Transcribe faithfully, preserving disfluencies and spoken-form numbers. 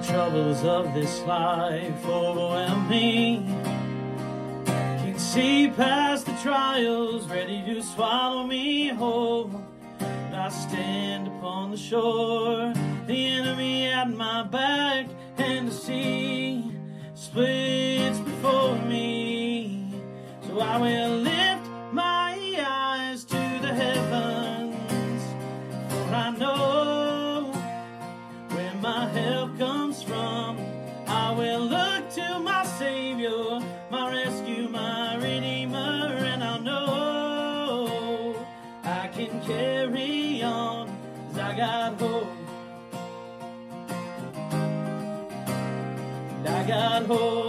troubles of this life overwhelm me. Can't see past the trials, ready to swallow me whole. I stand upon the shore, the enemy at my back, and the sea splits before me. So I will lift my eyes to the heavens, for I know where my help comes from. I will look to my Savior, my rescue, my Redeemer, and I'll know I can carry on, 'cause I got hope. And I got hope.